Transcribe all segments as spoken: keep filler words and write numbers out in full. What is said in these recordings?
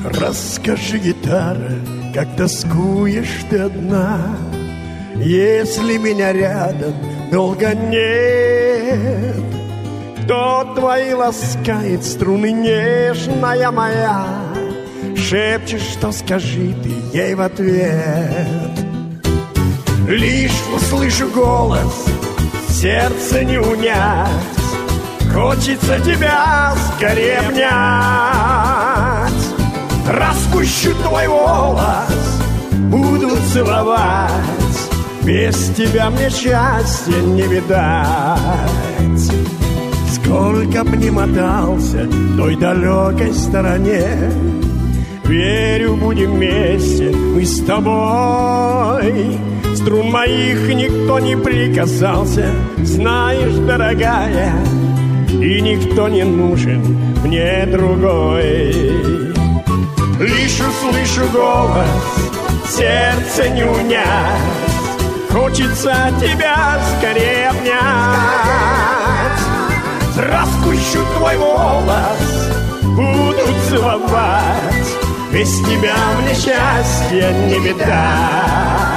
Расскажи, гитара, как тоскуешь ты одна, если меня рядом долго нет. Кто твои ласкает струны, нежная моя? Шепчешь, что скажи ты ей в ответ. Лишь услышу голос, сердце не унять, хочется тебя скорее обнять. Распущу твой волос, буду целовать, без тебя мне счастья не видать. Сколько б ни мотался в той далекой стороне, верю, будем вместе мы с тобой. Струн моих никто не прикасался, знаешь, дорогая, и никто не нужен мне другой. Лишь услышу голос, сердце не унять, хочется тебя скорее обнять. Распущу твой волос, буду целовать, без тебя мне счастья не видать.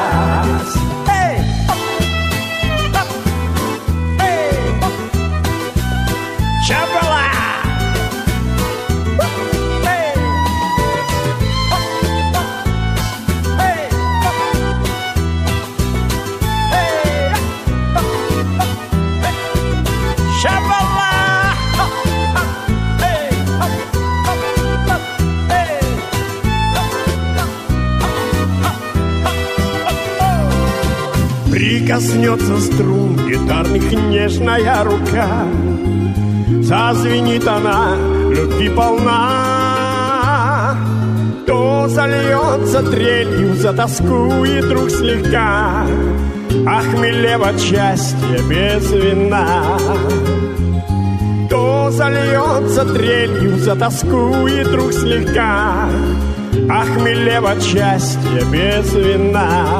Прикоснется струн гитарных нежная рука, зазвенит она, любви полна. То зальется трелью, затоскует друг слегка, охмелев от счастья без вина. То зальется трелью, затоскует друг слегка, охмелев от счастья без вина.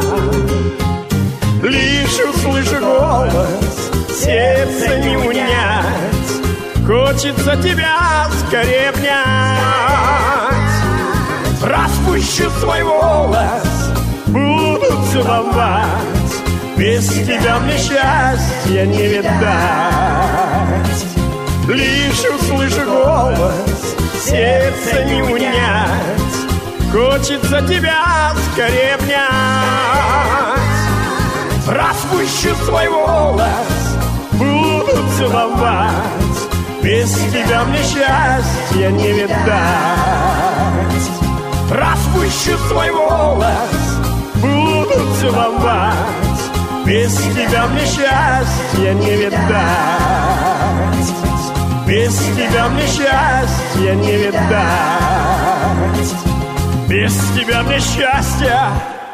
Лишь услышу голос, сердце не унять, хочется тебя скорее обнять. Распущу свой волос, буду целовать, без тебя мне счастья не видать. Лишь услышу голос, сердце не унять, хочется тебя скорее обнять. Распущу свой волос, буду целовать, без тебя мне счастья не видать. Распущу свой волос, буду целовать, без тебя мне счастья не видать. Без тебя мне счастья не видать. Без тебя мне счастья